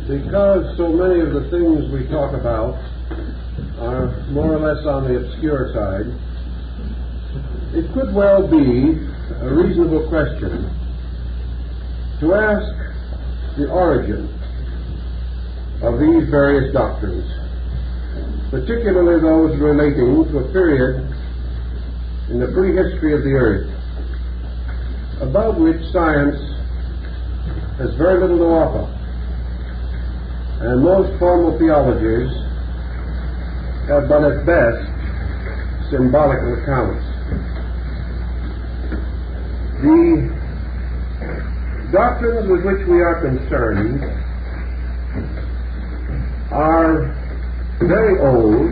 Because so many of the things we talk about are more or less on the obscure side, it could well be a reasonable question to ask the origin of these various doctrines, particularly those relating to a period in the prehistory of the earth about which science has very little to offer, and most formal theologies have but at best symbolical accounts. The doctrines with which we are concerned are very old.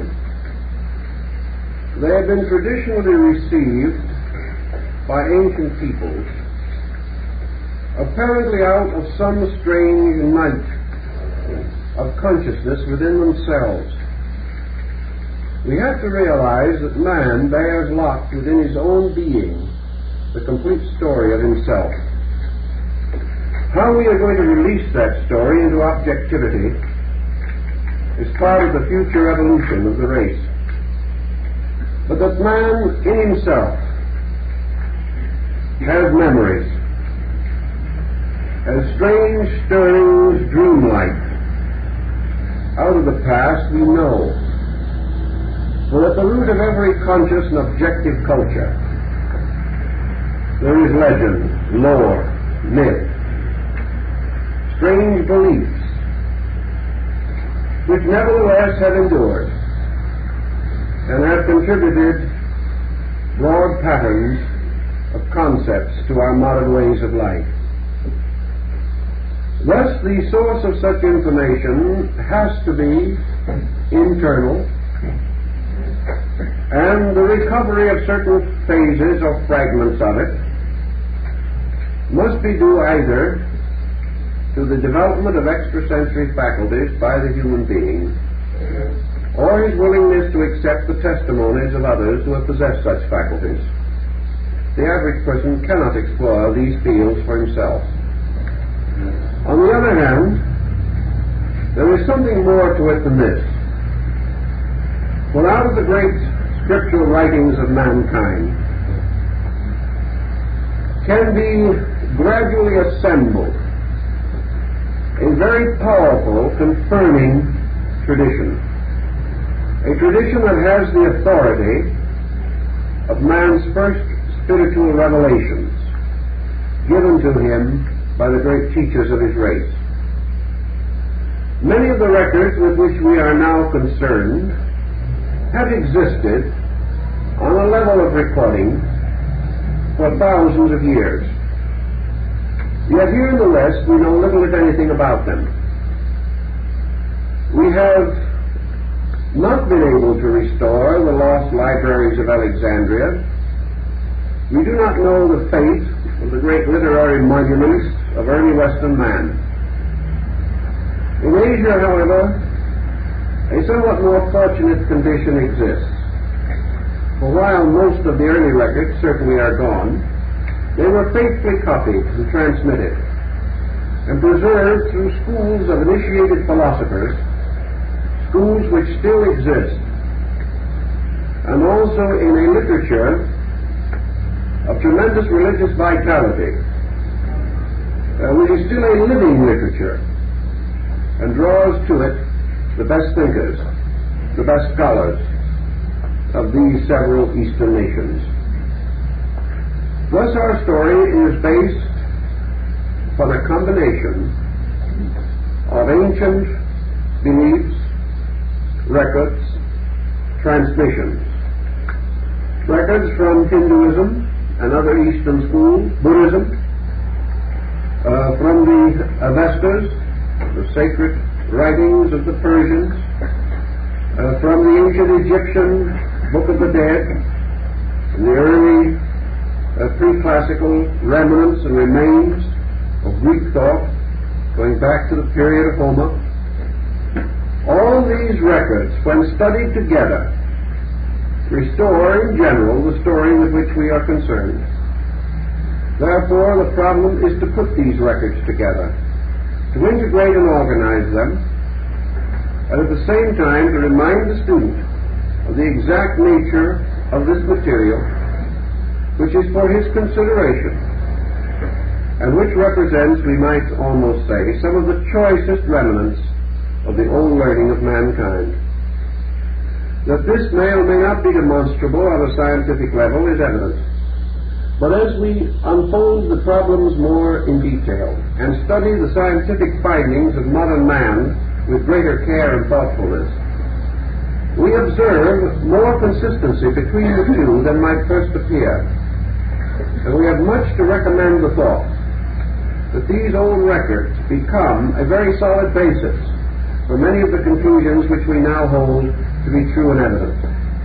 They have been traditionally received by ancient peoples, apparently out of some strange night of consciousness within themselves. We have to realize that man bears locked within his own being the complete story of himself. How we are going to release that story into objectivity is part of the future evolution of the race. But that man in himself has memories, has strange stirrings, dreamlike, out of the past we know. For at the root of every conscious and objective culture there is legend, lore, myth, strange beliefs, which nevertheless have endured and have contributed broad patterns of concepts to our modern ways of life. Thus, the source of such information has to be internal, and the recovery of certain phases or fragments of it must be due either to the development of extrasensory faculties by the human being, or his willingness to accept the testimonies of others who have possessed such faculties. The average person cannot explore these fields for himself. On the other hand, there is something more to it than this. For out of the great scriptural writings of mankind can be gradually assembled a very powerful confirming tradition, a tradition that has the authority of man's first spiritual revelations given to him by the great teachers of his race. Many of the records with which we are now concerned have existed on a level of recording for thousands of years. Yet here in the West we know little if anything about them. We have not been able to restore the lost libraries of Alexandria. We do not know the fate of the great literary monuments of early Western man. In Asia, however, a somewhat more fortunate condition exists. For while most of the early records certainly are gone, they were faithfully copied and transmitted and preserved through schools of initiated philosophers, schools which still exist, and also in a literature of tremendous religious vitality, which is still a living literature and draws to it the best thinkers, the best scholars of these several Eastern nations. Thus our story is based upon a combination of ancient beliefs, records, transmissions. Records from Hinduism and other Eastern schools, Buddhism, from the Avestas, the sacred writings of the Persians, from the ancient Egyptian Book of the Dead, and the early pre-classical remnants and remains of Greek thought, going back to the period of Homer. All these records, when studied together, restore in general the story with which we are concerned. Therefore, the problem is to put these records together to integrate and organize them, and at the same time to remind the student of the exact nature of this material, which is for his consideration, and which represents, we might almost say, some of the choicest remnants of the old learning of mankind. That this may or may not be demonstrable on a scientific level is evident. But as we unfold the problems more in detail and study the scientific findings of modern man with greater care and thoughtfulness, we observe more consistency between the two than might first appear. And we have much to recommend the thought that these old records become a very solid basis for many of the conclusions which we now hold to be true and evident.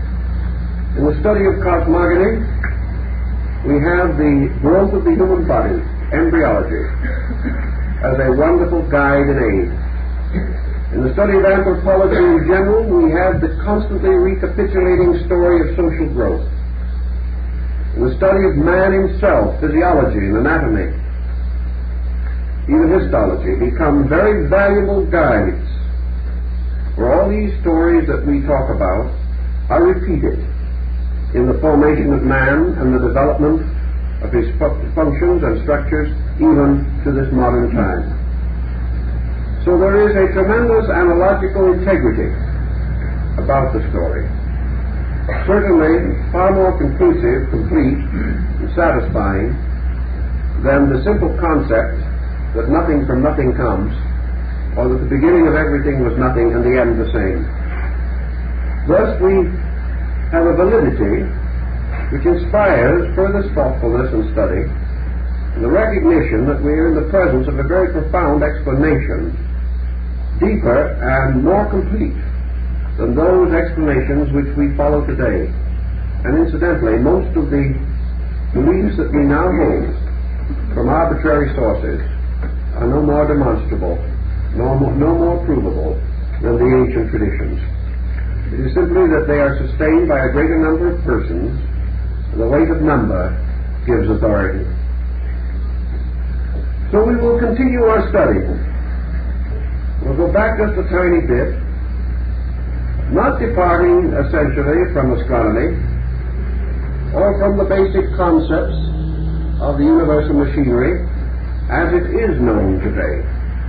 In the study of cosmogony, we have the growth of the human body, embryology, as a wonderful guide and aid. In the study of anthropology in general, we have the constantly recapitulating story of social growth. In the study of man himself, physiology and anatomy, even histology, become very valuable guides. For all these stories that we talk about are repeated in the formation of man and the development of his functions and structures even to this modern time. So there is a tremendous analogical integrity about the story. Certainly far more conclusive, complete, and satisfying than the simple concept that nothing from nothing comes, or that the beginning of everything was nothing and the end the same. Thus we have a validity which inspires further thoughtfulness and study, and the recognition that we are in the presence of a very profound explanation, deeper and more complete than those explanations which we follow today. And incidentally, most of the beliefs that we now hold from arbitrary sources are no more demonstrable, no more provable than the ancient traditions. It is simply that they are sustained by a greater number of persons, and the weight of number gives authority. So we will continue our study. We'll go back just a tiny bit, not departing essentially from astronomy or from the basic concepts of the universal machinery as it is known today.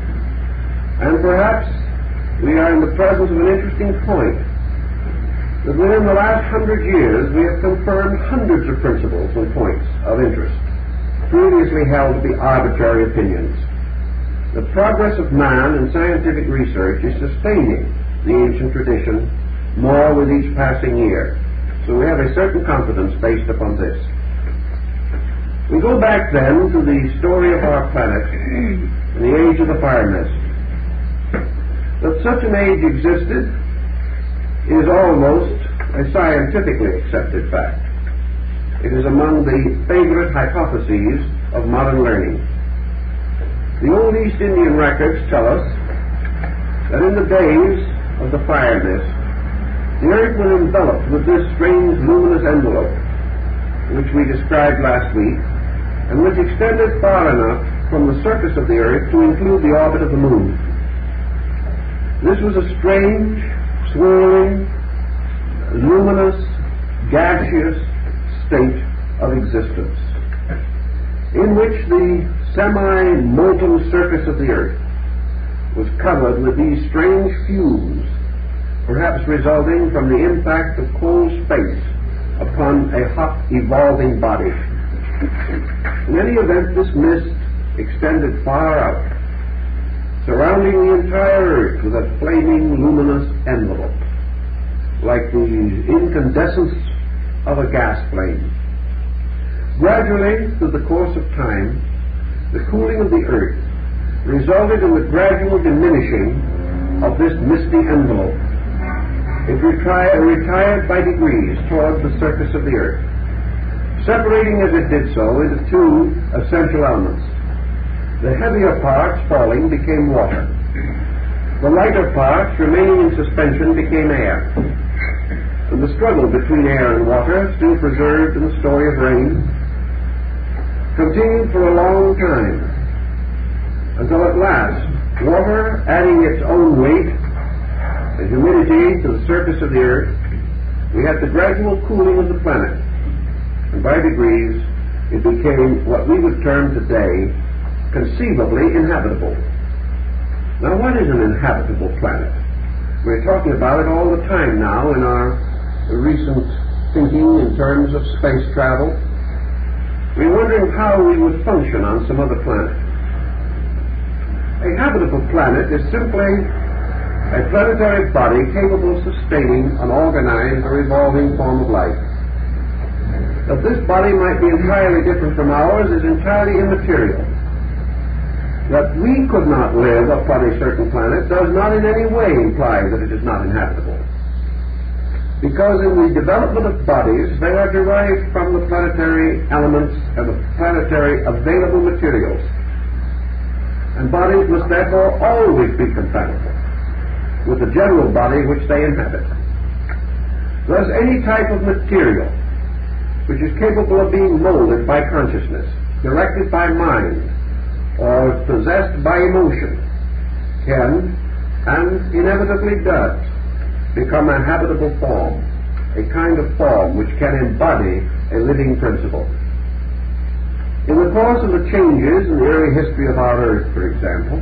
And perhaps we are in the presence of an interesting point, that within the last 100 years we have confirmed hundreds of principles and points of interest previously held to be arbitrary opinions. The progress of man in scientific research is sustaining the ancient tradition more with each passing year. So we have a certain confidence based upon this. We go back then to the story of our planet in the age of the fire mist. That such an age existed is almost a scientifically accepted fact. It is among the favorite hypotheses of modern learning. The old East Indian records tell us that in the days of the fire mist, the earth was enveloped with this strange luminous envelope, which we described last week, and which extended far enough from the surface of the earth to include the orbit of the moon. This was a strange, swirling, luminous, gaseous state of existence, in which the semi-molten surface of the earth was covered with these strange fumes, perhaps resulting from the impact of cold space upon a hot, evolving body. In any event, this mist extended far out, surrounding the entire earth with a flaming, luminous envelope, like the incandescence of a gas flame. Gradually, through the course of time, the cooling of the earth resulted in the gradual diminishing of this misty envelope. It retired by degrees towards the surface of the earth, separating as it did so into two essential elements. The heavier parts falling became water. The lighter parts remaining in suspension became air. And the struggle between air and water, still preserved in the story of rain, continued for a long time, until at last water adding its own weight and humidity to the surface of the earth, we had the gradual cooling of the planet, and by degrees it became what we would term today conceivably inhabitable. Now, what is an inhabitable planet? We're talking about it all the time now in our recent thinking in terms of space travel. We're wondering how we would function on some other planet. A habitable planet is simply a planetary body capable of sustaining an organized or evolving form of life. That this body might be entirely different from ours is entirely immaterial. That we could not live upon a certain planet does not in any way imply that it is not inhabitable. Because in the development of bodies, they are derived from the planetary elements and the planetary available materials. And bodies must therefore always be compatible with the general body which they inhabit. Thus, any type of material which is capable of being molded by consciousness, directed by mind, or possessed by emotion, can, and inevitably does, become a habitable form, a kind of form which can embody a living principle. In the course of the changes in the early history of our Earth, for example,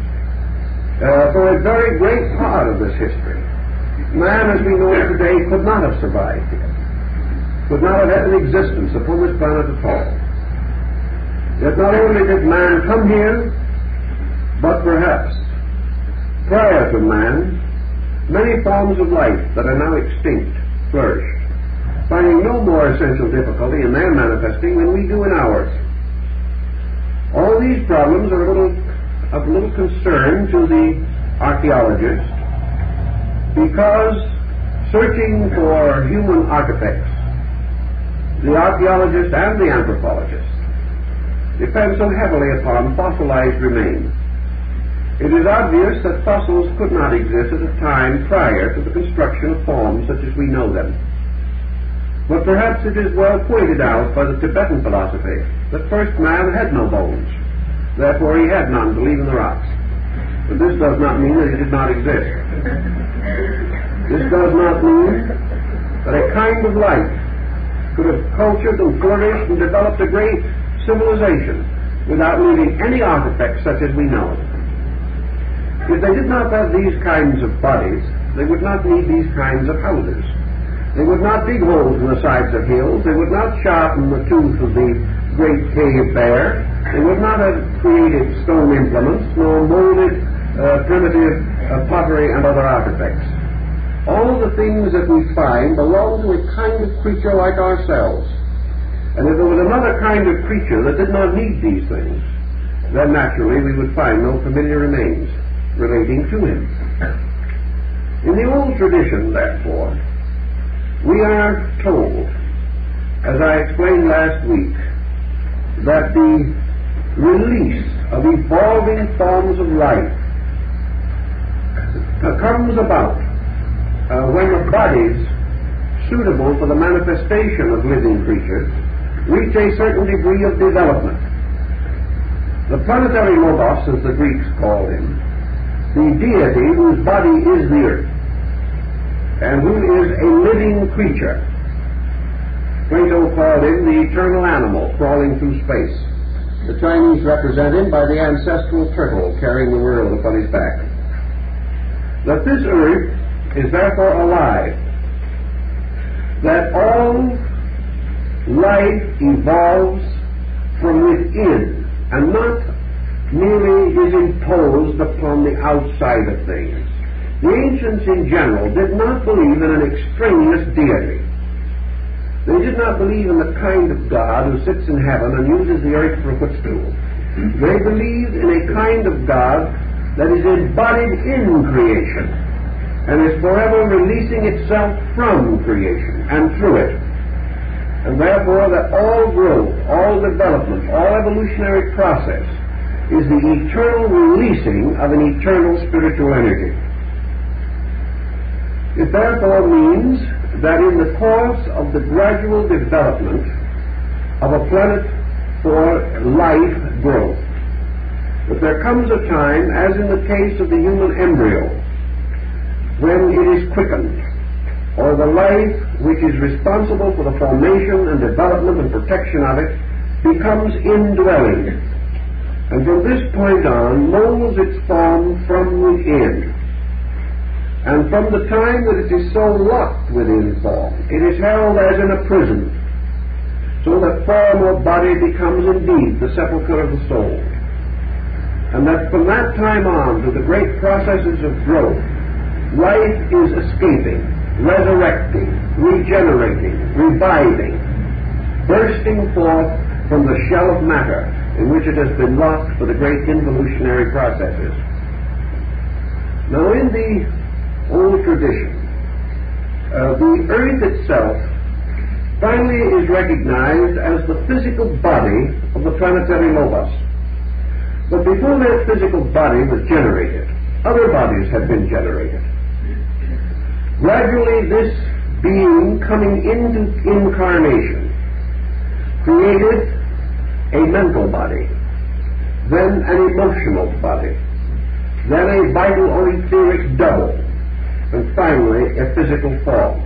for a very great part of this history, man as we know it today could not have survived here, could not have had an existence upon this planet at all. Yet not only did man come here, but perhaps prior to man, many forms of life that are now extinct flourished, finding no more essential difficulty in their manifesting than we do in ours. All these problems are of little concern to the archaeologist, because searching for human artifacts, the archaeologist and the anthropologist depend so heavily upon fossilized remains. It is obvious that fossils could not exist at a time prior to the construction of forms such as we know them. But perhaps it is well pointed out by the Tibetan philosophy that first man had no bones, therefore he had none to leave in the rocks. But this does not mean that he did not exist. This does not mean that a kind of life could have cultured and flourished and developed a great civilization without leaving any artifacts such as we know. If they did not have these kinds of bodies, they would not need these kinds of houses. They would not dig holes in the sides of hills. They would not sharpen the tooth of the great cave bear. They would not have created stone implements, nor molded primitive pottery and other artifacts. All the things that we find belong to a kind of creature like ourselves. And if there was another kind of creature that did not need these things, then naturally we would find no familiar remains relating to him. In the old tradition, therefore, we are told, as I explained last week, that the release of evolving forms of life comes about when the bodies suitable for the manifestation of living creatures reach a certain degree of development. The planetary Logos, as the Greeks called him, the deity whose body is the earth, and who is a living creature. Plato called him the eternal animal crawling through space. The Chinese represent him by the ancestral turtle carrying the world upon his back. That this earth is therefore alive, that all life evolves from within and not merely is imposed upon the outside of things. The ancients in general did not believe in an extraneous deity. They did not believe in the kind of God who sits in heaven and uses the earth for a footstool. They believed in a kind of God that is embodied in creation and is forever releasing itself from creation and through it. And therefore that all growth, all development, all evolutionary process is the eternal releasing of an eternal spiritual energy. It therefore means that in the course of the gradual development of a planet for life growth, But there comes a time, as in the case of the human embryo, when it is quickened, or the life which is responsible for the formation and development and protection of it becomes indwelling, and from this point on molds its form from within. And from the time that it is so locked within form, it is held as in a prison, so that form or body becomes indeed the sepulchre of the soul. And that from that time on, through the great processes of growth, life is escaping, resurrecting, regenerating, reviving, bursting forth from the shell of matter in which it has been locked for the great involutionary processes. Now, in the old tradition, the earth itself finally is recognized as the physical body of the planetary logos. But before that physical body was generated, other bodies had been generated. Gradually, this being coming into incarnation created a mental body, then an emotional body, then a vital or etheric double, and finally a physical form.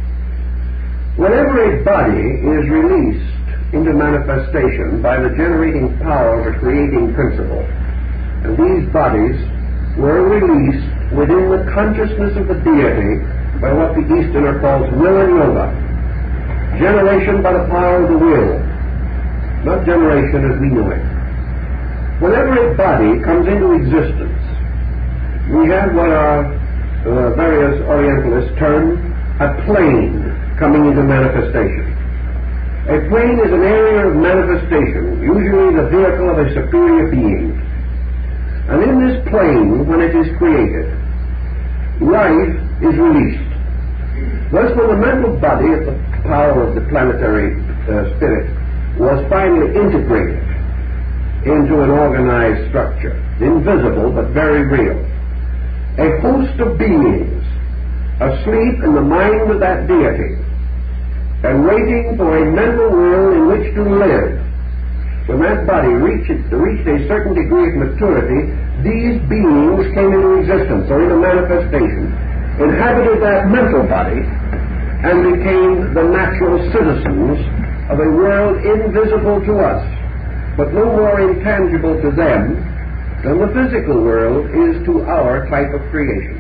Whenever a body is released into manifestation by the generating power of a creating principle, and these bodies were released within the consciousness of the deity by what the Easterner calls will and yoga, generation by the power of the will, not generation as we know it. Whenever a body comes into existence, we have what our various Orientalists term a plane coming into manifestation. A plane is an area of manifestation, usually the vehicle of a superior being. And in this plane, when it is created, life is released. Thus, when the mental body of the power of the planetary spirit was finally integrated into an organized structure, invisible but very real, a host of beings asleep in the mind of that deity and waiting for a mental world in which to live. When that body reached a certain degree of maturity, these beings came into existence or into manifestation, inhabited that mental body, and became the natural citizens of a world invisible to us, but no more intangible to them than the physical world is to our type of creation.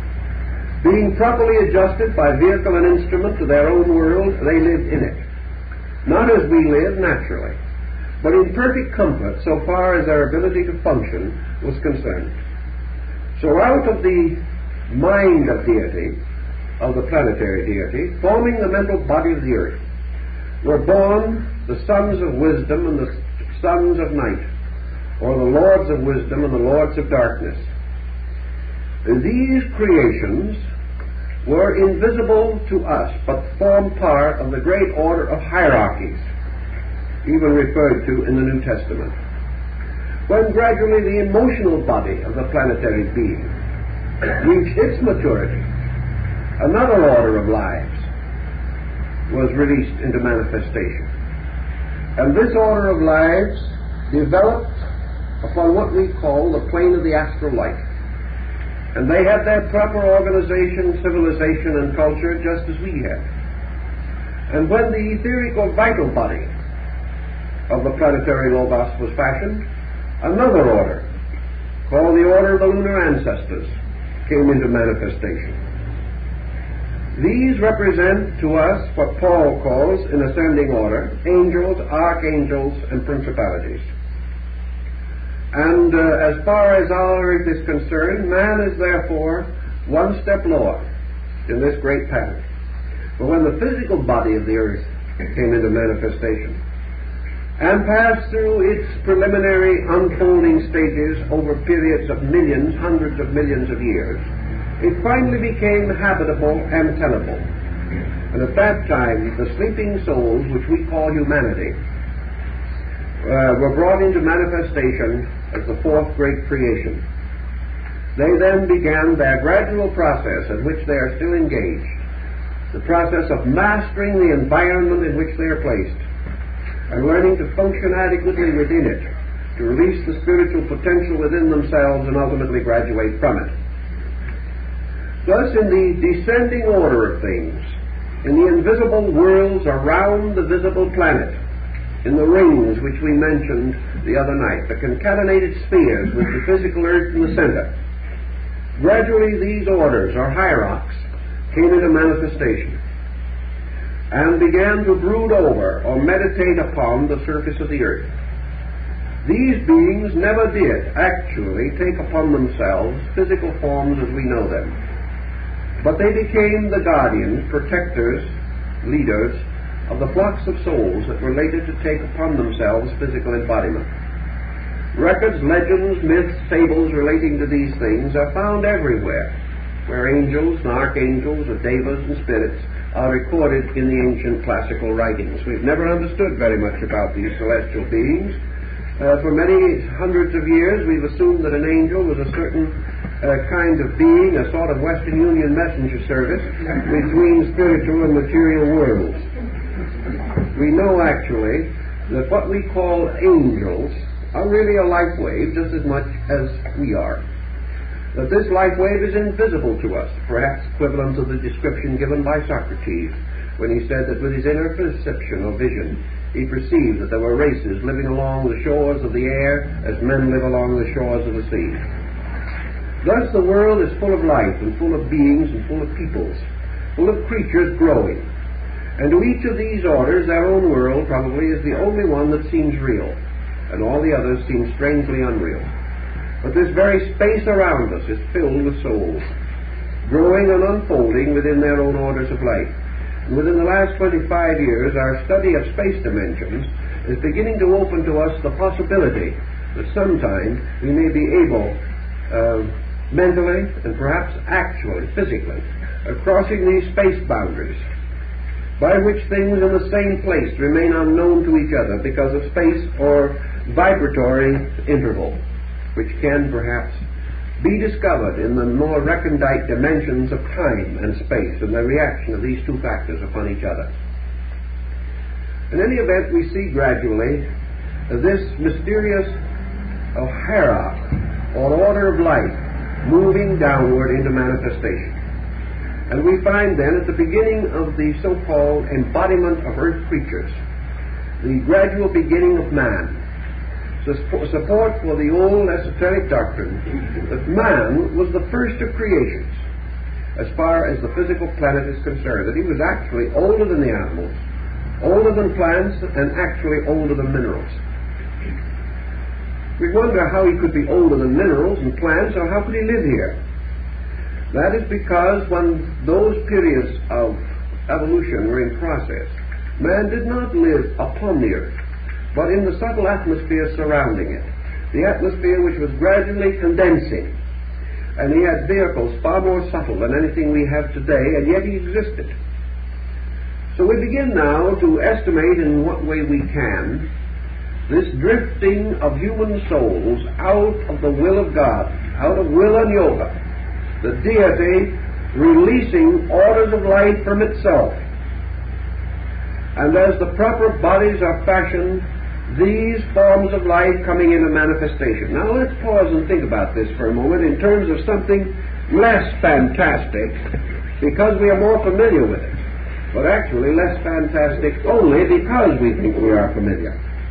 Being properly adjusted by vehicle and instrument to their own world, they lived in it. Not as we live naturally, but in perfect comfort so far as their ability to function was concerned. So out of the mind of deity, of the planetary deity, forming the mental body of the earth, were born the sons of wisdom and the sons of night, or the lords of wisdom and the lords of darkness. These creations were invisible to us, but formed part of the great order of hierarchies, even referred to in the New Testament. When gradually the emotional body of the planetary being reached its maturity, another order of lives was released into manifestation. And this order of lives developed upon what we call the plane of the astral light. And they had their proper organization, civilization, and culture just as we had. And when the etheric or vital body of the planetary logos was fashioned, another order, called the order of the lunar ancestors, came into manifestation. These represent to us what Paul calls, in ascending order, angels, archangels, and principalities. And as far as our earth is concerned, man is therefore one step lower in this great pattern. But when the physical body of the earth came into manifestation and passed through its preliminary unfolding stages over periods of millions, hundreds of millions of years, it finally became habitable and tenable. And at that time, the sleeping souls, which we call humanity, were brought into manifestation as the fourth great creation. They then began their gradual process in which they are still engaged, the process of mastering the environment in which they are placed and learning to function adequately within it to release the spiritual potential within themselves and ultimately graduate from it. Thus, in the descending order of things, in the invisible worlds around the visible planet, in the rings which we mentioned the other night, the concatenated spheres with the physical earth in the center, gradually these orders, or hierarchs, came into manifestation and began to brood over or meditate upon the surface of the earth. These beings never did actually take upon themselves physical forms as we know them, but they became the guardians, protectors, leaders of the flocks of souls that were later to take upon themselves physical embodiment. Records, legends, myths, fables relating to these things are found everywhere, where angels and archangels or devas and spirits are recorded in the ancient classical writings. We've never understood very much about these celestial beings. For many hundreds of years we've assumed that an angel was a certain kind of being, a sort of Western Union messenger service between spiritual and material worlds. We know actually that what we call angels are really a light wave just as much as we are. That this light wave is invisible to us, perhaps equivalent to the description given by Socrates when he said that with his inner perception or vision he perceived that there were races living along the shores of the air as men live along the shores of the sea. Thus the world is full of life and full of beings and full of peoples, full of creatures growing. And to each of these orders their own world probably is the only one that seems real, and all the others seem strangely unreal. But this very space around us is filled with souls, growing and unfolding within their own orders of life. And within the last 25 years, our study of space dimensions is beginning to open to us the possibility that sometime we may be able, mentally and perhaps actually, physically, crossing these space boundaries, by which things in the same place remain unknown to each other because of space or vibratory interval, which can perhaps be discovered in the more recondite dimensions of time and space and the reaction of these two factors upon each other. In any event, we see gradually this mysterious hierarch or order of life moving downward into manifestation. And we find then at the beginning of the so-called embodiment of earth creatures, the gradual beginning of man, support for the old esoteric doctrine that man was the first of creations as far as the physical planet is concerned, that he was actually older than the animals, older than plants, and actually older than minerals. We wonder how he could be older than minerals and plants, or how could he live here? That is because when those periods of evolution were in process, man did not live upon the earth, but in the subtle atmosphere surrounding it, the atmosphere which was gradually condensing. And he had vehicles far more subtle than anything we have today, and yet he existed. So we begin now to estimate in what way we can this drifting of human souls out of the will of God, out of will and yoga, the deity releasing orders of life from itself. And as the proper bodies are fashioned, these forms of life coming into manifestation. Now let's pause and think about this for a moment in terms of something less fantastic, because we are more familiar with it, but actually less fantastic only because we think we are familiar.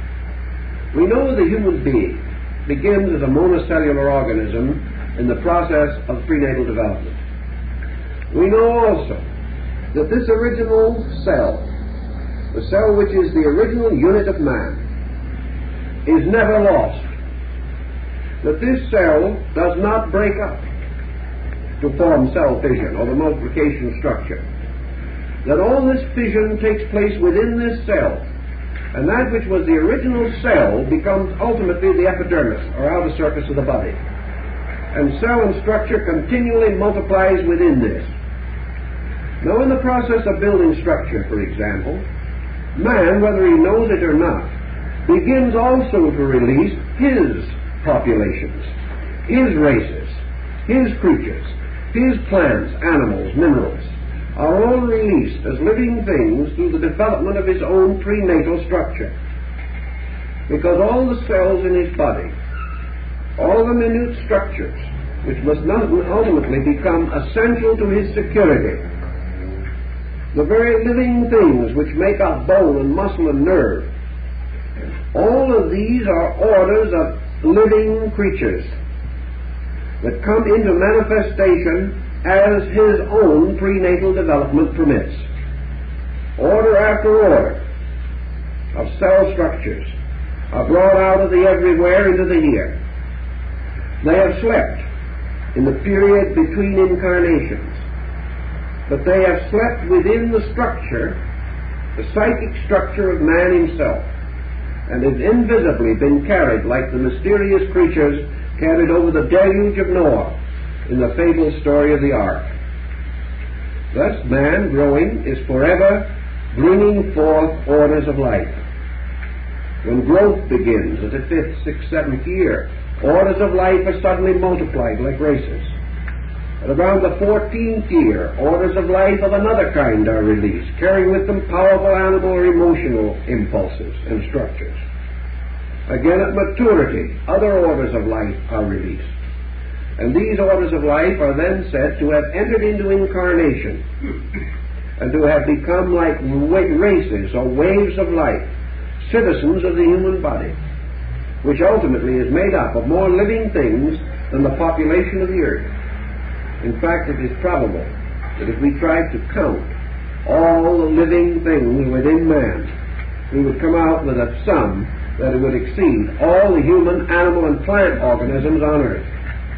We know the human being begins as a monocellular organism in the process of prenatal development. We know also that this original cell, the cell which is the original unit of man, is never lost. That this cell does not break up to form cell fission or the multiplication structure. That all this fission takes place within this cell, and that which was the original cell becomes ultimately the epidermis or outer surface of the body. And cell and structure continually multiplies within this. Now in the process of building structure, for example, man, whether he knows it or not, begins also to release his populations, his races, his creatures, his plants, animals, minerals, are all released as living things through the development of his own prenatal structure. because all the cells in his body, all the minute structures, which must not ultimately become essential to his security, the very living things which make up bone and muscle and nerve, all of these are orders of living creatures that come into manifestation as his own prenatal development permits. Order after order of cell structures are brought out of the everywhere into the here. They have slept in the period between incarnations, but they have slept within the structure, the psychic structure of man himself, and have invisibly been carried like the mysterious creatures carried over the deluge of Noah in the fabled story of the ark. Thus man, growing, is forever bringing forth orders of life. When growth begins at the 5th, 6th, 7th year, orders of life are suddenly multiplied like races. At around the 14th year, orders of life of another kind are released, carrying with them powerful animal or emotional impulses and structures. Again, at maturity, other orders of life are released. And these orders of life are then said to have entered into incarnation and to have become like races or waves of life, citizens of the human body, which ultimately is made up of more living things than the population of the earth. In fact, it is probable that if we tried to count all the living things within man, we would come out with a sum that it would exceed all the human, animal, and plant organisms on earth,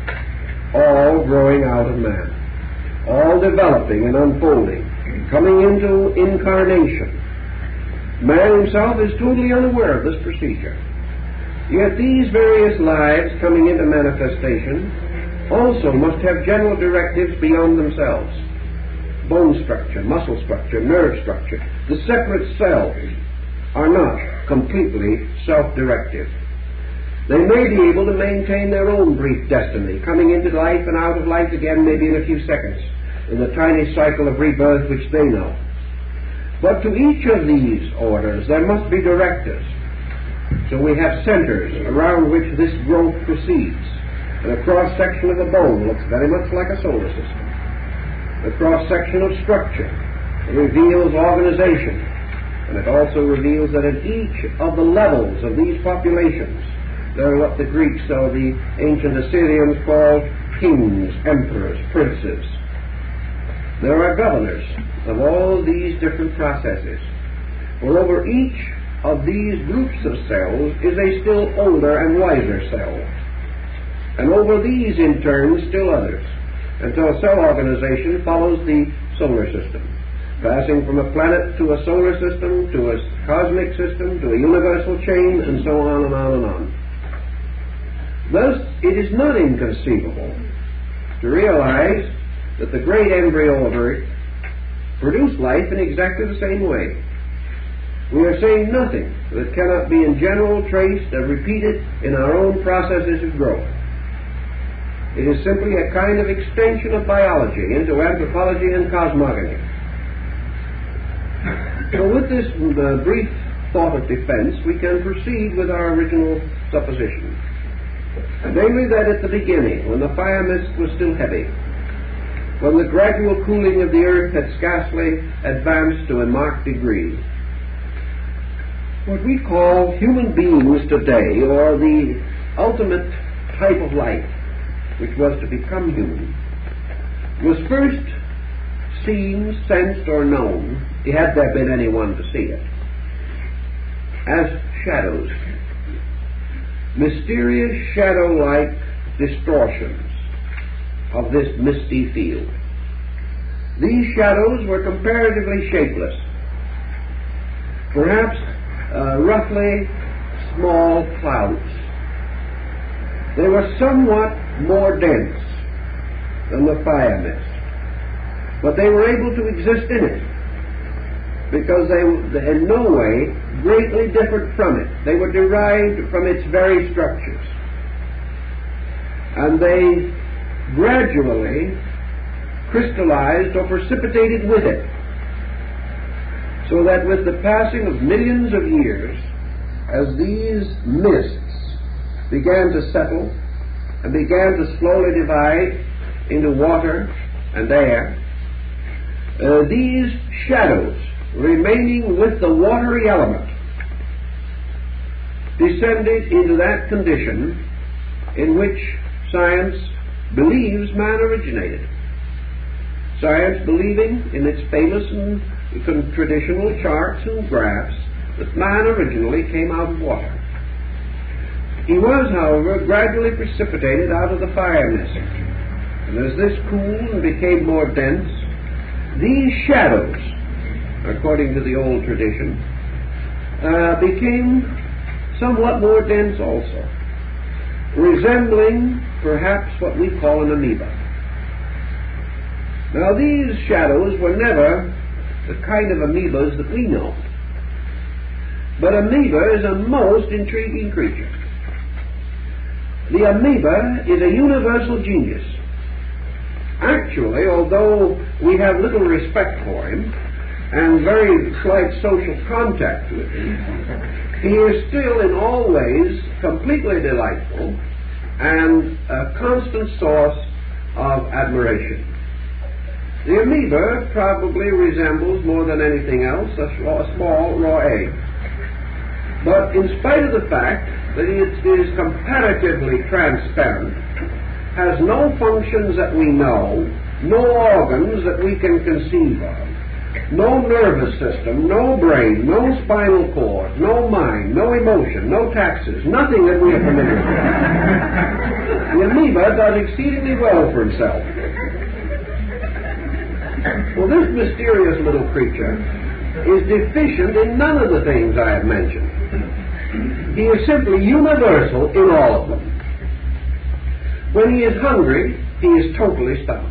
all growing out of man, all developing and unfolding, coming into incarnation. Man himself is totally unaware of this procedure. Yet these various lives coming into manifestation also must have general directives beyond themselves. Bone structure, muscle structure, nerve structure, the separate cells are not completely self-directive. They may be able to maintain their own brief destiny, coming into life and out of life again maybe in a few seconds, in the tiny cycle of rebirth which they know. But to each of these orders there must be directives. So we have centers around which this growth proceeds. And a cross-section of a bone looks very much like a solar system. The cross-section of structure reveals organization. And it also reveals that at each of the levels of these populations, there are what the Greeks or the ancient Assyrians called kings, emperors, princes. There are governors of all these different processes. For over each of these groups of cells is a still older and wiser cell. And over these, in turn, still others, until cell organization follows the solar system, passing from a planet to a solar system, to a cosmic system, to a universal chain, and so on and on and on. Thus, it is not inconceivable to realize that the great embryo of Earth produced life in exactly the same way. We are saying nothing that cannot be in general traced and repeated in our own processes of growth. It is simply a kind of extension of biology into anthropology and cosmogony. So with this brief thought of defense, we can proceed with our original supposition. Namely that at the beginning, when the fire mist was still heavy, when the gradual cooling of the earth had scarcely advanced to a marked degree, what we call human beings today, or the ultimate type of life, which was to become human, was first seen, sensed, or known, had there been anyone to see it, as shadows. Mysterious shadow-like distortions of this misty field. These shadows were comparatively shapeless, perhaps roughly small clouds. They were somewhat more dense than the fire mist, but they were able to exist in it because they in no way greatly differed from it. They were derived from its very structures, and they gradually crystallized or precipitated with it, so that with the passing of millions of years, as these mists began to settle and began to slowly divide into water and air, these shadows remaining with the watery element descended into that condition in which science believes man originated. Science believing in its famous and traditional charts and graphs that man originally came out of water. He was, however, gradually precipitated out of the fire mist. And as this cooled and became more dense, these shadows, according to the old tradition, became somewhat more dense also, resembling perhaps what we call an amoeba. Now these shadows were never the kind of amoebas that we know. But amoeba is a most intriguing creature. The amoeba is a universal genius. Actually, although we have little respect for him and very slight social contact with him, he is still in all ways completely delightful and a constant source of admiration. The amoeba probably resembles more than anything else a small raw egg. But in spite of the fact that it is comparatively transparent, has no functions that we know, no organs that we can conceive of, no nervous system, no brain, no spinal cord, no mind, no emotion, no taxes, nothing that we are familiar with. The amoeba does exceedingly well for himself. Well, this mysterious little creature is deficient in none of the things I have mentioned. He is simply universal in all of them. When he is hungry, he is totally stomach.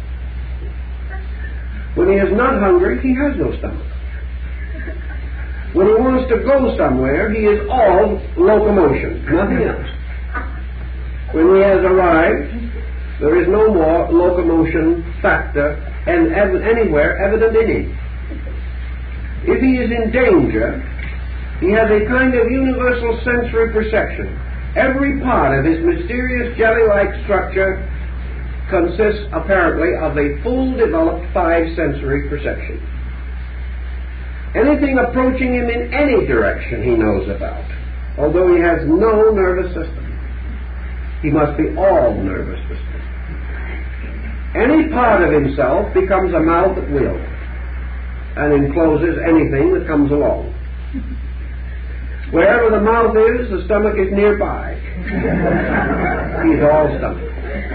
When he is not hungry, he has no stomach. When he wants to go somewhere, he is all locomotion, nothing else. When he has arrived, there is no more locomotion factor and anywhere evident in him. If he is in danger, he has a kind of universal sensory perception. Every part of his mysterious jelly-like structure consists apparently of a full developed five-sensory perception. Anything approaching him in any direction he knows about, although he has no nervous system. He must be all nervous system. Any part of himself becomes a mouth at will and encloses anything that comes along. Wherever the mouth is, the stomach is nearby. He's all stomach.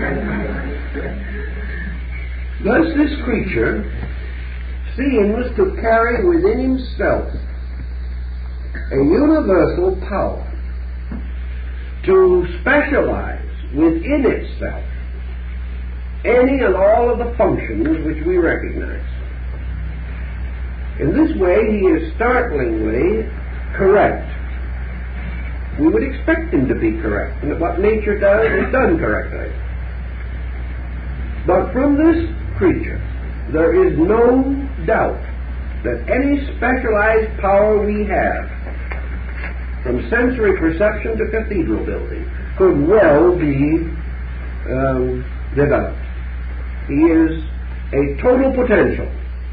Thus this creature seems to carry within himself a universal power to specialize within itself any and all of the functions which we recognize. In this way he is startlingly correct. We would expect him to be correct, and what nature does is done correctly. But from this creature, there is no doubt that any specialized power we have, from sensory perception to cathedral building, could well be developed. He is a total potential.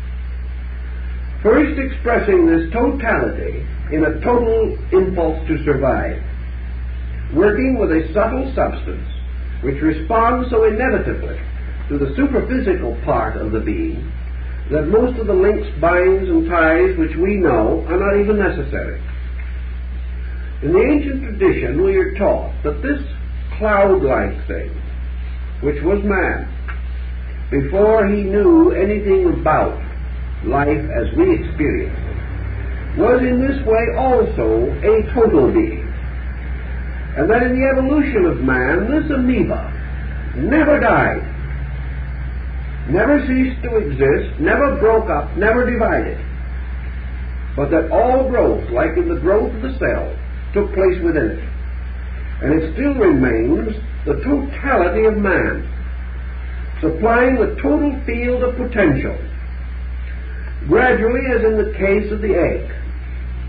First expressing this totality in a total impulse to survive, working with a subtle substance which responds so inevitably to the superphysical part of the being that most of the links, binds, and ties which we know are not even necessary. In the ancient tradition we are taught that this cloud-like thing, which was man, before he knew anything about life as we experience it, was in this way also a total being. And that in the evolution of man, this amoeba never died, never ceased to exist, never broke up, never divided, but that all growth, like in the growth of the cell, took place within it. And it still remains the totality of man, supplying the total field of potential, gradually, as in the case of the egg.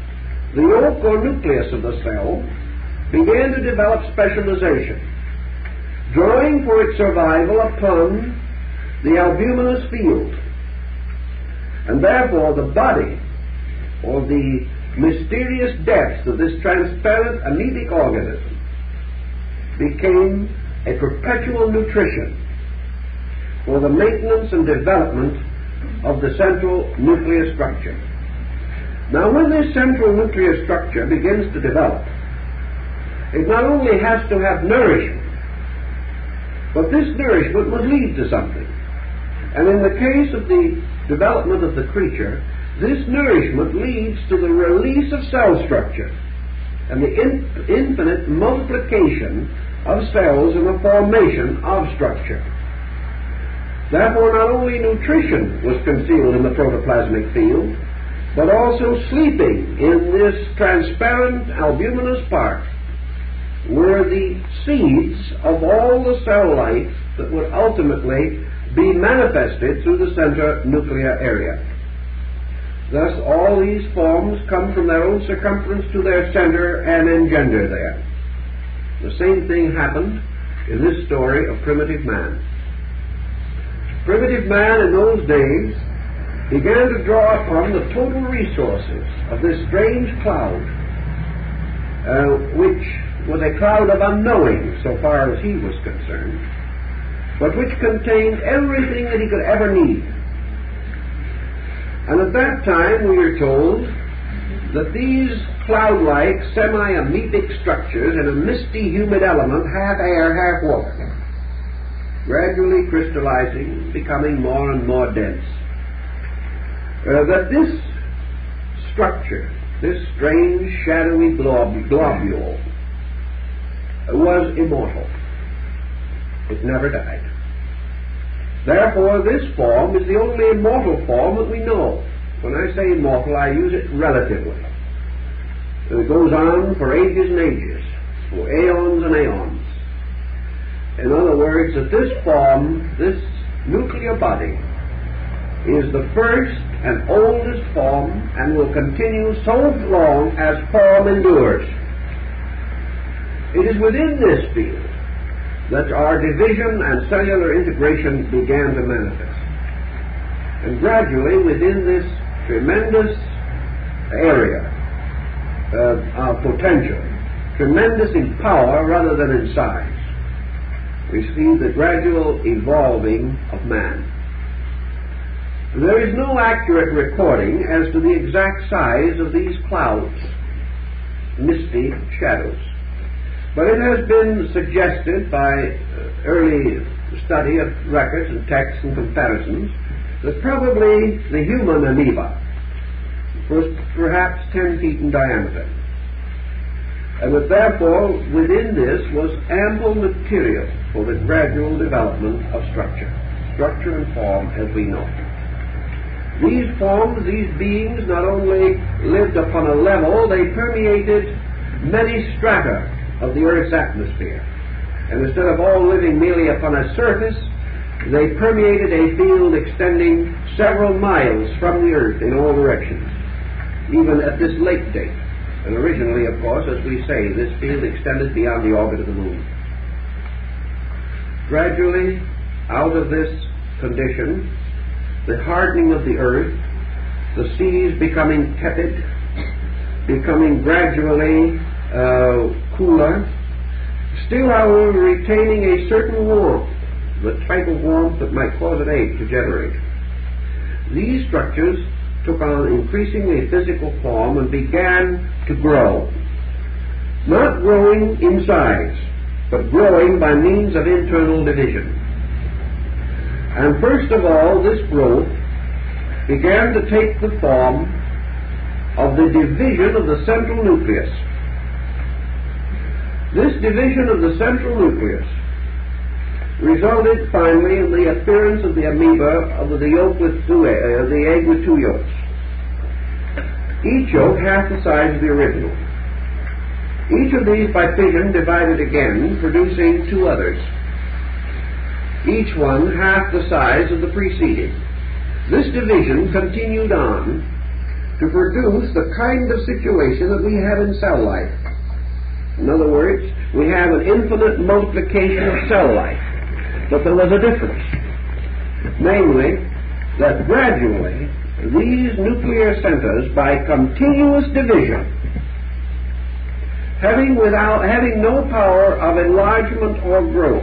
the yolk or nucleus of the cell began to develop specialization, drawing for its survival upon the albuminous field. And therefore the body, or the mysterious depths of this transparent amoebic organism, became a perpetual nutrition for the maintenance and development of the central nucleus structure. Now, when this central nucleus structure begins to develop, it not only has to have nourishment, but this nourishment must lead to something. And in the case of the development of the creature, this nourishment leads to the release of cell structure and the infinite multiplication of cells and the formation of structure. Therefore, not only nutrition was concealed in the protoplasmic field, but also sleeping in this transparent albuminous part were the seeds of all the cell life that would ultimately be manifested through the center nuclear area. Thus, all these forms come from their own circumference to their center and engender there. The same thing happened in this story of primitive man. Primitive man in those days began to draw upon the total resources of this strange cloud, which was a cloud of unknowing so far as he was concerned, but which contained everything that he could ever need. And at that time we are told that these cloud-like, semi-amoebic structures in a misty, humid element, half air, half water, gradually crystallizing, becoming more and more dense, that this structure, this strange, shadowy globule, was immortal. It never died. Therefore, this form is the only immortal form that we know. When I say immortal, I use it relatively. It goes on for ages and ages, for aeons and aeons. In other words, that this form, this nuclear body, is the first and oldest form and will continue so long as form endures. It is within this field that our division and cellular integration began to manifest. And gradually, within this tremendous area of potential, tremendous in power rather than in size, we see the gradual evolving of man. There is no accurate recording as to the exact size of these clouds, misty shadows. But it has been suggested by early study of records and texts and comparisons that probably the human amoeba was perhaps 10 feet in diameter, and that therefore within this was ample material for the gradual development of structure and form as we know. These forms, these beings not only lived upon a level, they permeated many strata of the Earth's atmosphere. And instead of all living merely upon a surface, they permeated a field extending several miles from the Earth in all directions, even at this late date. And originally, of course, as we say, this field extended beyond the orbit of the Moon. Gradually, out of this condition, the hardening of the Earth, the seas becoming tepid, becoming gradually cooler, still, however, retaining a certain warmth, the type of warmth that might cause an egg to generate. These structures took on increasingly physical form and began to grow. Not growing in size, but growing by means of internal division. And first of all, this growth began to take the form of the division of the central nucleus. This division of the central nucleus resulted finally in the appearance of the amoeba of the yolk with the egg with two yolks. Each yolk half the size of the original. Each of these by fission divided again, producing two others, each one half the size of the preceding. This division continued on to produce the kind of situation that we have in cell life. In other words, we have an infinite multiplication of cell life. But there was a difference. Namely, that gradually these nuclear centers, by continuous division, having no power of enlargement or growth,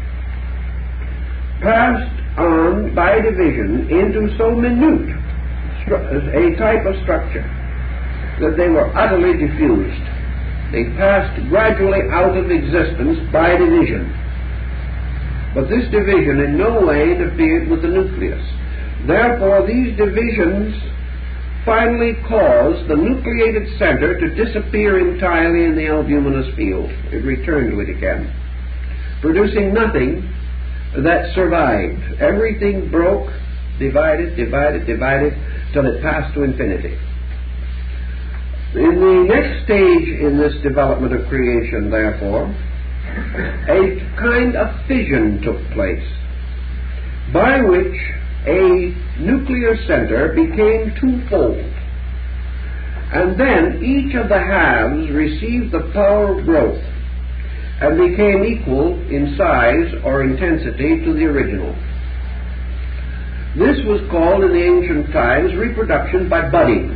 passed on by division into so minute a type of structure that they were utterly diffused. They passed gradually out of existence by division. But this division in no way interfered with the nucleus. Therefore, these divisions finally caused the nucleated center to disappear entirely in the albuminous field. It returned to it again, producing nothing that survived. Everything broke, divided, till it passed to infinity. In the next stage in this development of creation, therefore, a kind of fission took place, by which a nuclear center became twofold, and then each of the halves received the power of growth and became equal in size or intensity to the original. This was called in the ancient times reproduction by budding.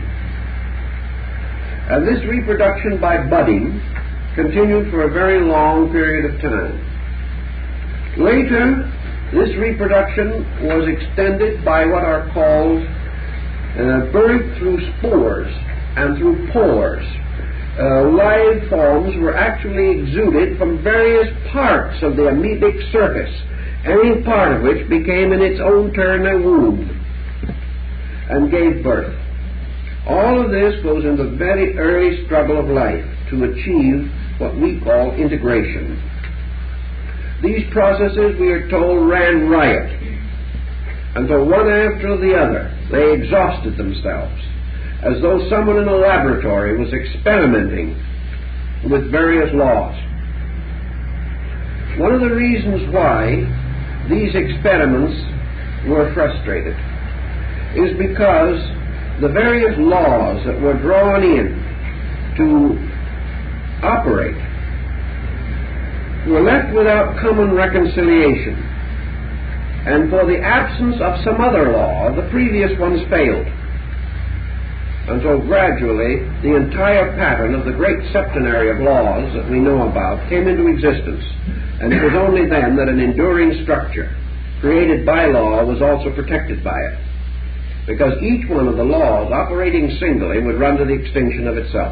And this reproduction by budding continued for a very long period of time. Later, this reproduction was extended by what are called birth through spores and through pores. Live forms were actually exuded from various parts of the amoebic surface, any part of which became in its own turn a womb and gave birth. All of this goes in the very early struggle of life to achieve what we call integration. These processes, we are told, ran riot until one after the other they exhausted themselves, as though someone in a laboratory was experimenting with various laws. One of the reasons why these experiments were frustrated is because the various laws that were drawn in to operate were left without common reconciliation, and for the absence of some other law, the previous ones failed, until gradually the entire pattern of the great septenary of laws that we know about came into existence, and it was only then that an enduring structure created by law was also protected by it, because each one of the laws operating singly would run to the extinction of itself.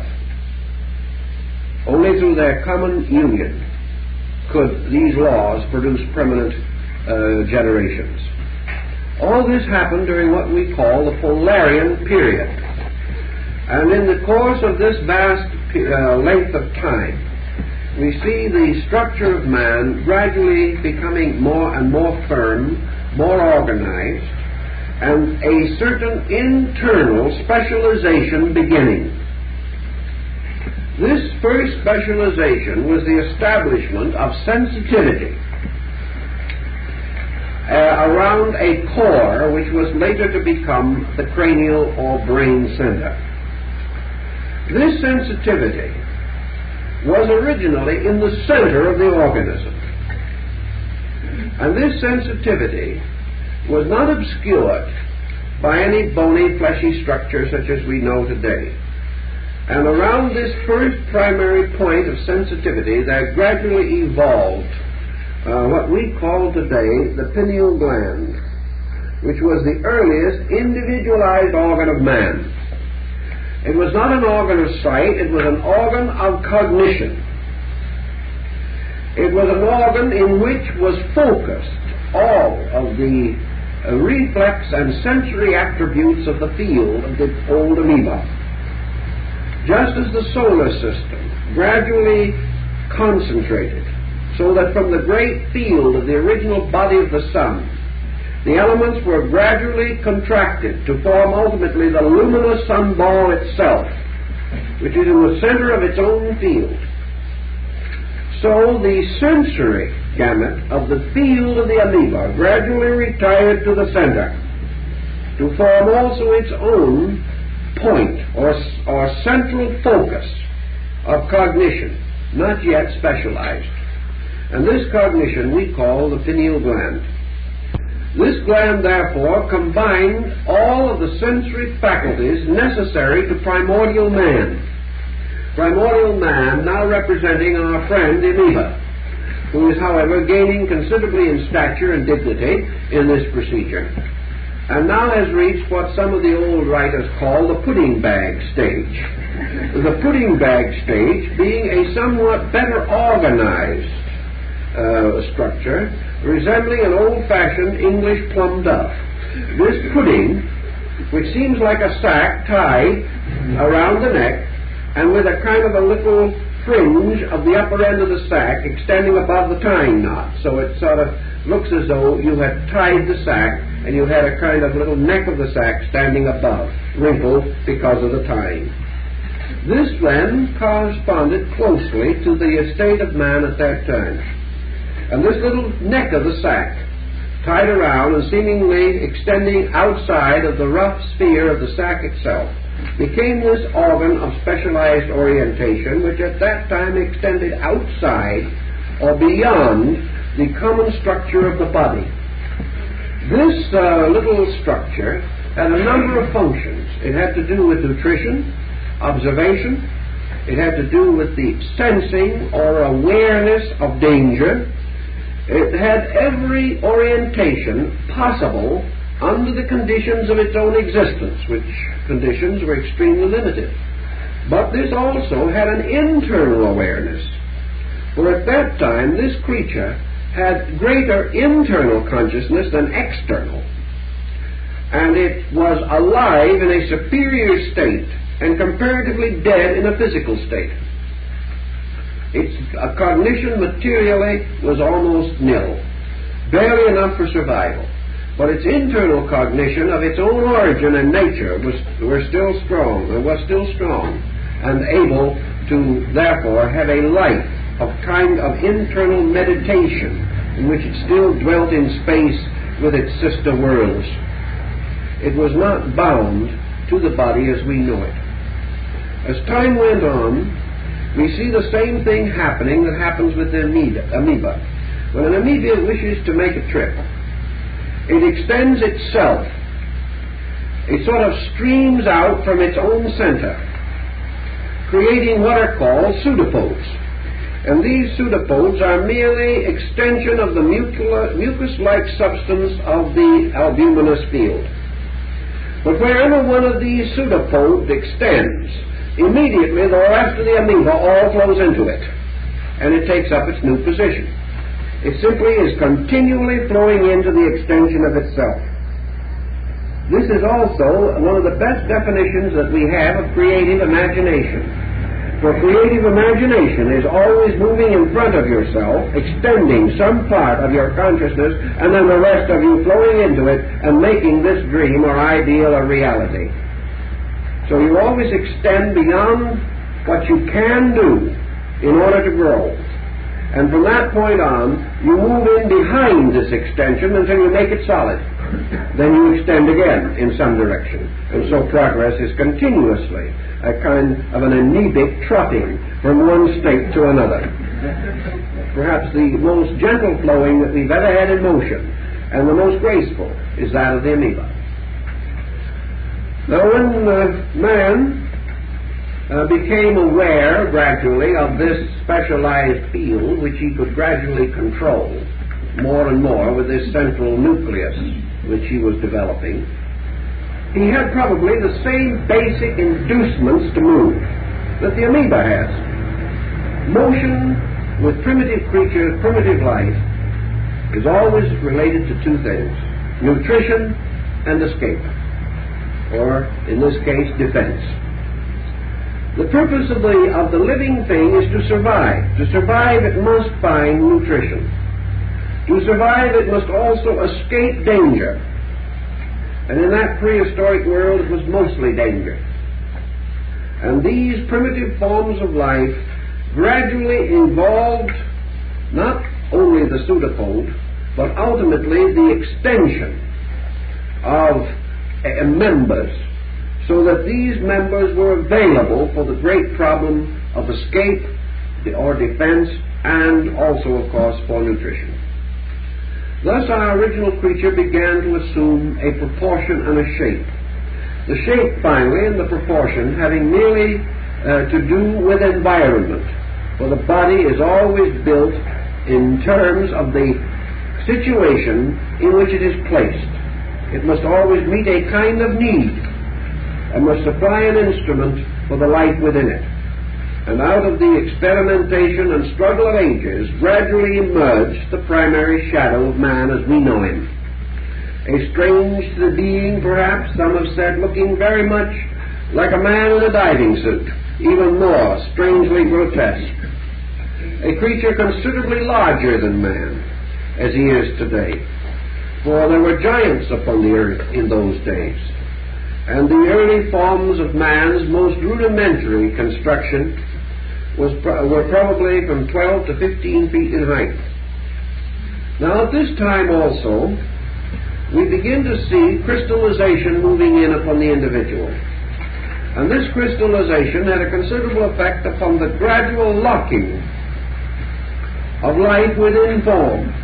Only through their common union could these laws produce permanent generations. All this happened during what we call the Polarian period. And in the course of this vast length of time, we see the structure of man gradually becoming more and more firm, more organized, and a certain internal specialization beginning. This first specialization was the establishment of sensitivity around a core which was later to become the cranial or brain center. This sensitivity was originally in the center of the organism. And this sensitivity was not obscured by any bony, fleshy structure such as we know today. And around this first primary point of sensitivity, there gradually evolved what we call today the pineal gland, which was the earliest individualized organ of man. It was not an organ of sight, it was an organ of cognition. It was an organ in which was focused all of the reflex and sensory attributes of the field of the old amoeba. Just as the solar system gradually concentrated, so that from the great field of the original body of the sun, the elements were gradually contracted to form ultimately the luminous sun ball itself, which is in the center of its own field. So the sensory gamut of the field of the amoeba gradually retired to the center to form also its own point or central focus of cognition, not yet specialized. And this cognition we call the pineal gland. This gland, therefore, combines all of the sensory faculties necessary to primordial man. Primordial man now representing our friend the amoeba, who is, however, gaining considerably in stature and dignity in this procedure, and now has reached what some of the old writers call the pudding bag stage. The pudding bag stage being a somewhat better organized structure, resembling an old-fashioned English plum duff. This pudding, which seems like a sack tied around the neck, and with a kind of a little fringe of the upper end of the sack extending above the tying knot, so it sort of looks as though you had tied the sack and you had a kind of little neck of the sack standing above, wrinkled because of the tying. This then corresponded closely to the estate of man at that time. And this little neck of the sack, tied around and seemingly extending outside of the rough sphere of the sack itself, became this organ of specialized orientation, which at that time extended outside or beyond the common structure of the body. This little structure had a number of functions. It had to do with nutrition, observation. It had to do with the sensing or awareness of danger. It had every orientation possible under the conditions of its own existence, which conditions were extremely limited. But this also had an internal awareness, for at that time this creature had greater internal consciousness than external, and it was alive in a superior state and comparatively dead in a physical state. Its cognition materially was almost nil, barely enough for survival. But its internal cognition of its own origin and nature was still strong, and able to therefore have a life of kind of internal meditation in which it still dwelt in space with its sister worlds. It was not bound to the body as we know it. As time went on, we see the same thing happening that happens with the amoeba. When an amoeba wishes to make a trip, it extends itself. It sort of streams out from its own center, creating what are called pseudopods. And these pseudopods are merely extension of the mucus-like substance of the albuminous field. But wherever one of these pseudopods extends, immediately the rest of the amoeba all flows into it, and it takes up its new position. It simply is continually flowing into the extension of itself. This is also one of the best definitions that we have of creative imagination. For creative imagination is always moving in front of yourself, extending some part of your consciousness, and then the rest of you flowing into it and making this dream or ideal a reality. So you always extend beyond what you can do in order to grow. And from that point on, you move in behind this extension until you make it solid. Then you extend again in some direction. And so progress is continuously a kind of an amoebic trotting from one state to another. Perhaps the most gentle flowing that we've ever had in motion, and the most graceful, is that of the amoeba. Now when man became aware gradually of this specialized field which he could gradually control more and more with this central nucleus which he was developing, he had probably the same basic inducements to move that the amoeba has. Motion with primitive creatures, primitive life, is always related to two things: nutrition and escape, or in this case, defense. The purpose of the living thing is to survive. To survive, it must find nutrition. To survive, it must also escape danger. And in that prehistoric world, it was mostly danger. And these primitive forms of life gradually involved not only the pseudopod, but ultimately the extension of members, so that these members were available for the great problem of escape or defense, and also, of course, for nutrition. Thus our original creature began to assume a proportion and a shape. The shape, finally, and the proportion having merely to do with environment, for the body is always built in terms of the situation in which it is placed. It must always meet a kind of need and must supply an instrument for the life within it. And out of the experimentation and struggle of ages gradually emerged the primary shadow of man as we know him. A strange being, perhaps, some have said, looking very much like a man in a diving suit, even more strangely grotesque. A creature considerably larger than man, as he is today. For there were giants upon the earth in those days. And the early forms of man's most rudimentary construction were probably from 12 to 15 feet in height. Now at this time also, we begin to see crystallization moving in upon the individual. And this crystallization had a considerable effect upon the gradual locking of life within form.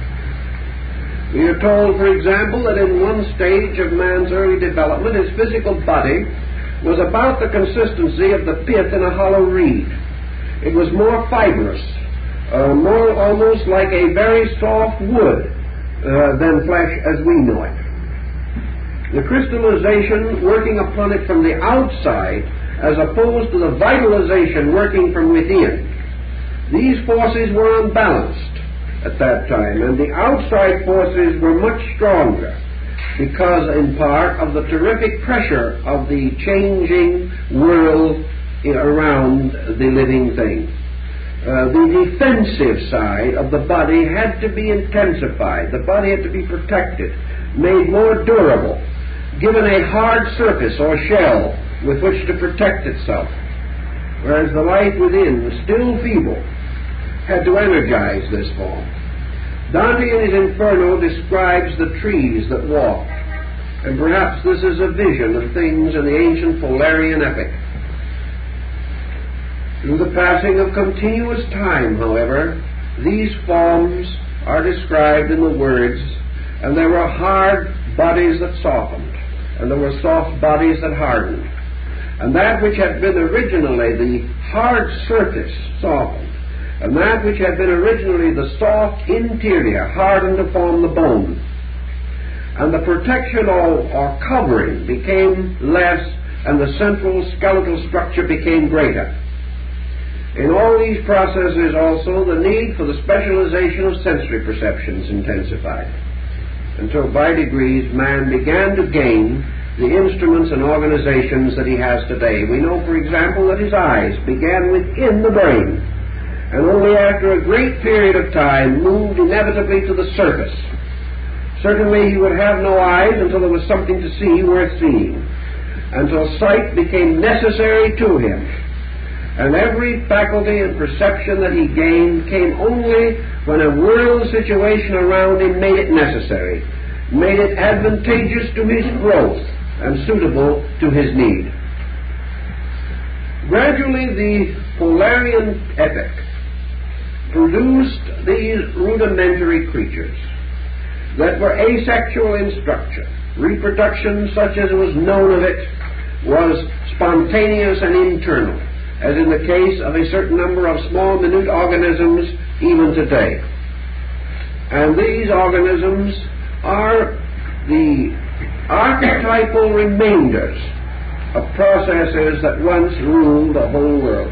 We are told, for example, that in one stage of man's early development, his physical body was about the consistency of the pith in a hollow reed. It was more fibrous, more almost like a very soft wood than flesh as we know it. The crystallization working upon it from the outside as opposed to the vitalization working from within. These forces were unbalanced at that time, and the outside forces were much stronger because, in part, of the terrific pressure of the changing world around the living thing. The defensive side of the body had to be intensified. The body had to be protected, made more durable, given a hard surface or shell with which to protect itself, whereas the life within, still feeble, had to energize this form. Dante in his Inferno describes the trees that walk, and perhaps this is a vision of things in the ancient Polarian epic. Through the passing of continuous time, however, these forms are described in the words, and there were hard bodies that softened, and there were soft bodies that hardened. And that which had been originally the hard surface softened, and that which had been originally the soft interior hardened to form the bone. And the protection or covering became less, and the central skeletal structure became greater. In all these processes also, the need for the specialization of sensory perceptions intensified, until by degrees man began to gain the instruments and organizations that he has today. We know, for example, that his eyes began within the brain, and only after a great period of time moved inevitably to the surface. Certainly he would have no eyes until there was something to see worth seeing, until sight became necessary to him. And every faculty and perception that he gained came only when a world situation around him made it necessary, made it advantageous to his growth and suitable to his need. Gradually the Polarian epic produced these rudimentary creatures that were asexual in structure. Reproduction, such as was known of it, was spontaneous and internal, as in the case of a certain number of small, minute organisms even today. And these organisms are the archetypal remainders of processes that once ruled the whole world.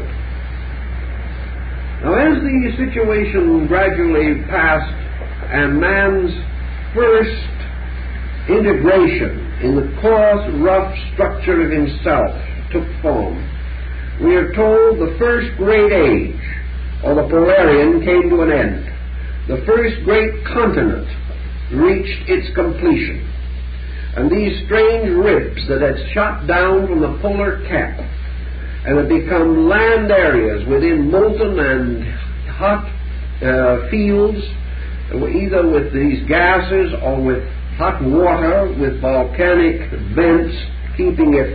Now, as the situation gradually passed and man's first integration in the coarse, rough structure of himself took form, we are told the first great age, or the Polarian, came to an end. The first great continent reached its completion. And these strange ribs that had shot down from the polar cap and had become land areas within molten and hot fields, either with these gases or with hot water, with volcanic vents keeping it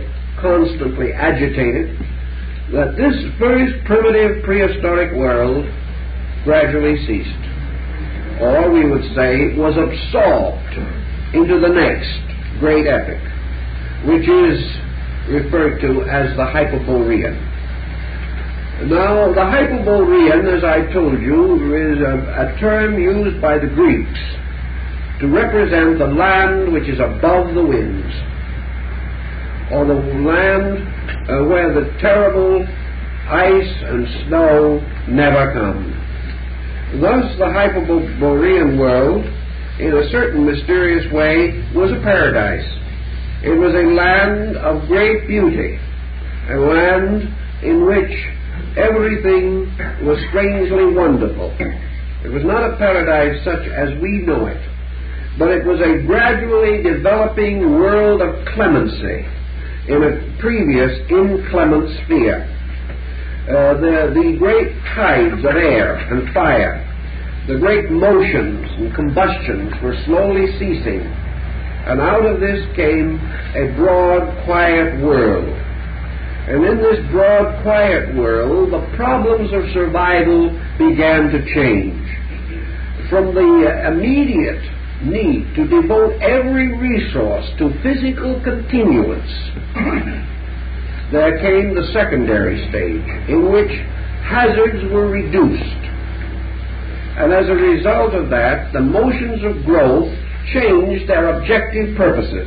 constantly agitated, that this first primitive prehistoric world gradually ceased. Or we would say was absorbed into the next great epoch, which is referred to as the Hyperborean. Now, the Hyperborean, as I told you, is a term used by the Greeks to represent the land which is above the winds, or the land where the terrible ice and snow never come. Thus, the Hyperborean world, in a certain mysterious way, was a paradise. It was a land of great beauty, a land in which everything was strangely wonderful. It was not a paradise such as we know it, but it was a gradually developing world of clemency in a previous inclement sphere. The great tides of air and fire, the great motions and combustions were slowly ceasing, and out of this came a broad, quiet world. And in this broad, quiet world, the problems of survival began to change. From the immediate need to devote every resource to physical continuance, there came the secondary stage, in which hazards were reduced. And as a result of that, the motions of growth changed their objective purposes.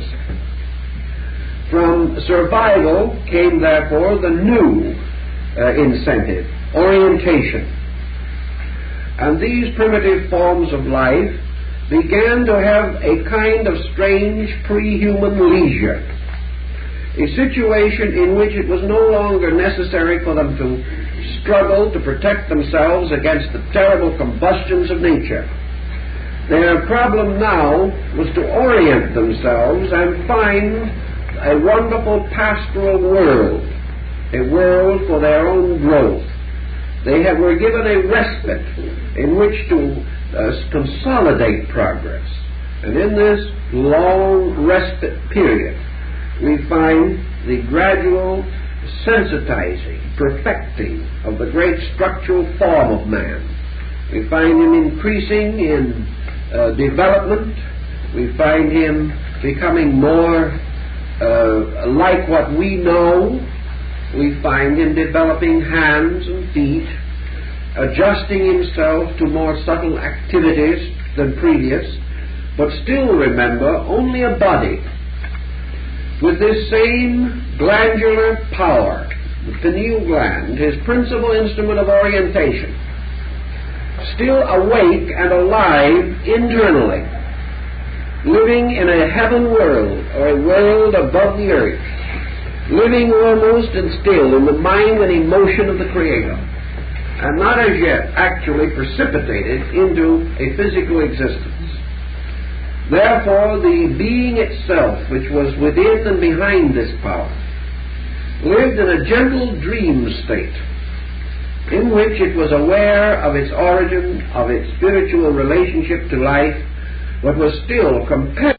From survival came, therefore, the new incentive, orientation. And these primitive forms of life began to have a kind of strange pre-human leisure, a situation in which it was no longer necessary for them to struggle to protect themselves against the terrible combustions of nature. Their problem now was to orient themselves and find a wonderful pastoral world, a world for their own growth. They were given a respite in which to consolidate progress. And in this long respite period, we find the gradual sensitizing, perfecting of the great structural form of man. We find him increasing in development. We find him becoming more like what we know. We find him developing hands and feet, adjusting himself to more subtle activities than previous, but still, remember, only a body. With this same glandular power, the pineal gland, his principal instrument of orientation, still awake and alive internally, living in a heaven world, or a world above the earth, living almost and still in the mind and emotion of the Creator, and not as yet actually precipitated into a physical existence. Therefore, the being itself, which was within and behind this power, lived in a gentle dream state, in which it was aware of its origin, of its spiritual relationship to life, but was still compelled